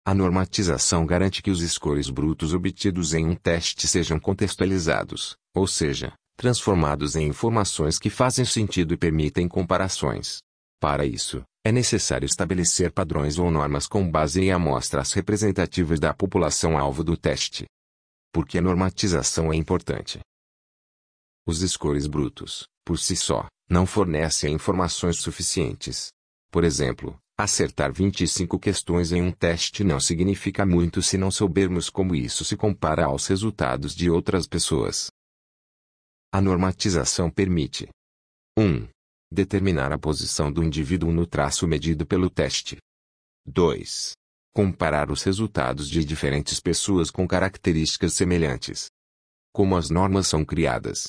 A normatização garante que os scores brutos obtidos em um teste sejam contextualizados, ou seja, transformados em informações que fazem sentido e permitem comparações. Para isso, é necessário estabelecer padrões ou normas com base em amostras representativas da população-alvo do teste. Por que a normatização é importante? Os scores brutos, por si só, não fornecem informações suficientes. Por exemplo, acertar 25 questões em um teste não significa muito se não soubermos como isso se compara aos resultados de outras pessoas. A normatização permite 1. Determinar a posição do indivíduo no traço medido pelo teste. 2. Comparar os resultados de diferentes pessoas com características semelhantes. Como as normas são criadas?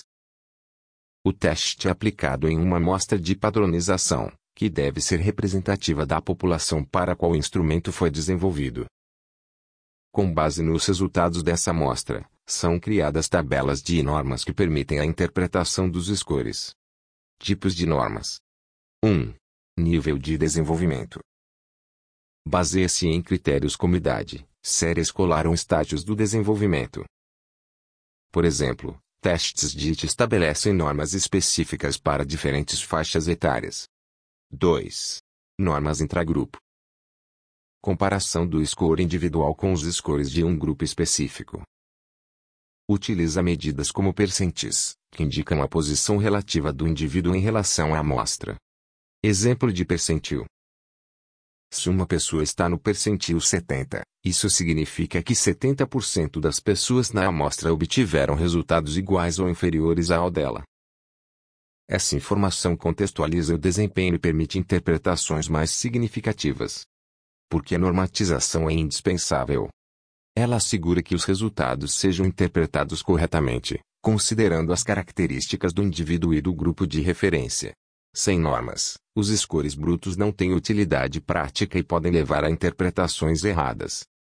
O teste é aplicado em uma amostra de padronização, que deve ser representativa da população para a qual o instrumento foi desenvolvido. Com base nos resultados dessa amostra, são criadas tabelas de normas que permitem a interpretação dos scores. Tipos de normas. 1. Nível de desenvolvimento. Baseia-se em critérios como idade, série escolar ou estágios do desenvolvimento. Por exemplo, testes DIT estabelecem normas específicas para diferentes faixas etárias. 2. Normas intragrupo. Comparação do score individual com os scores de um grupo específico. Utiliza medidas como percentis, que indicam a posição relativa do indivíduo em relação à amostra. Exemplo de percentil. Se uma pessoa está no percentil 70, isso significa que 70% das pessoas na amostra obtiveram resultados iguais ou inferiores ao dela. Essa informação contextualiza o desempenho e permite interpretações mais significativas. Porque a normatização é indispensável. Ela assegura que os resultados sejam interpretados corretamente, considerando as características do indivíduo e do grupo de referência. Sem normas, os scores brutos não têm utilidade prática e podem levar a interpretações erradas.